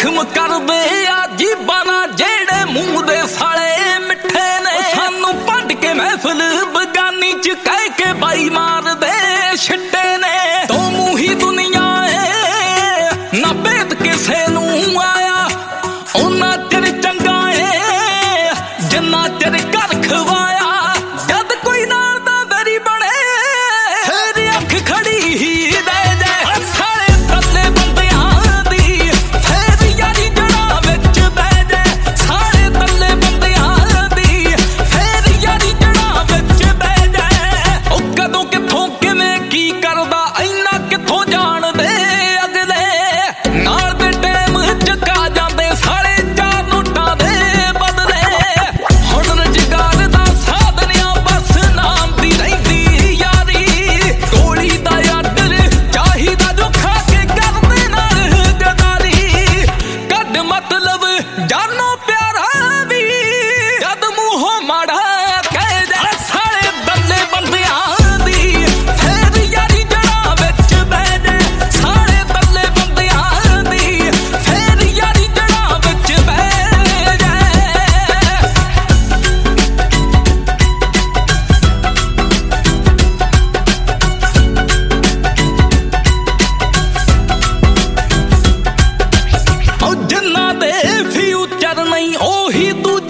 ਜ਼ਖਮ ਕਰਦੇ ਆ ਜੀਬਾਂ ਨਾਲ ਜਿਹੜੇ ਮੂੰਹ ਦੇ ਸਾਲੇ ਮਿੱਠੇ ਨੇ। ਸਾਨੂੰ ਭੰਡ ਕੇ ਮਹਿਫਲ ਬਗਾਨੀ ਚ ਕਹਿ ਕੇ ਬਾਈ ਮਾਰਦੇ ਛਿੱਟੇ ਨੇ। ਦੋ ਮੂੰਹੀ ਦੁਨੀਆ ਏ ਨਾ ਭੇਦ ਕਿਸੇ ਨੂੰ ਆਇਆ, ਉਹਨਾਂ ਚਿਰ ਚੰਗਾ ਏ ਜਿੰਨਾ ਚਿਰ ਘਰ ਖਵਾਇਆ। ਜਦ ਕੋਈ ਨਾਲ ਦਾ ਵੈਰੀ ਬਣੇ ਫੇਰ ਅੱਖ ਖੜੀ ਹੀ ਦੇ ਜਾਏ। ਸਾਰੇ ਤੱਲੇ ਬੰਦਿਆਂ ਦੀ ਫੇਰ ਯਾਰੀ ਜੜ੍ਹਾਂ ਵਿੱਚ ਬਹਿ ਜਾਏ। ਸਾਰੇ ਤੱਲੇ ਬੰਦਿਆਂ ਦੀ ਫੇਰ ਯਾਰੀ ਜੜ੍ਹਾਂ ਵਿੱਚ ਬਹਿ ਜਾਏ। ਉਹ ਕਦੋਂ ਕਿੱਥੋਂ ਕਿਵੇਂ ਕੀ ਕਰਦਾ ਇੰਨਾ ਕਿੱਥੋਂ ਜਾਣਦੇ ਅਗਲੇ। ਨਾਲ ਦੇ ਟਾਈਮ ਚੁਕਾ ਜਾਂਦੇ ਸਾਲੇ ਚਾਰ ਨੋਟਾਂ ਦੇ ਬਦਲੇ। ਹੁਣ ਰੁਜ਼ਗਾਰ ਦਾ ਸਾਧਨ ਆ ਬਸ ਨਾਮ ਦੀ ਰਹਿੰਦੀ ਯਾਰੀ। ਗੋਲੀ ਦਾ ਆਰਡਰ ਚਾਹੀਦਾ ਜੋ ਖਾ ਕੇ ਕਰਦੇ ਨਾਲ ਗਦਾਰੀ। ਕੱਢ ਮਤਲਬ ਜਾਨੋਂ ਪਿਆਰਾ ਵੀ ਜਦ ਮੂੰਹੋਂ ਮਾੜਾ ਕਹਿ ਜਾ। ਸਾਰੇ ਦੱਲੇ ਬੰਦਿਆਂ ਦੀ ਫੇਰ ਯਾਰੀ ਜੜ੍ਹਾਂ ਵਿੱਚ ਬਹਿ ਜਾਏ। ਸਾਰੇ ਦੱਲੇ ਬੰਦਿਆਂ ਦੀ ਫੇਰ ਯਾਰੀ ਜੜ੍ਹਾਂ ਵਿੱਚ ਬਹਿ ਜਾਏ। ਉਹ ਜਿੰਨਾ ਦੇ ਫਿਊਚਰ ਨਹੀਂ ਉਹੀ ਦੂਜੇ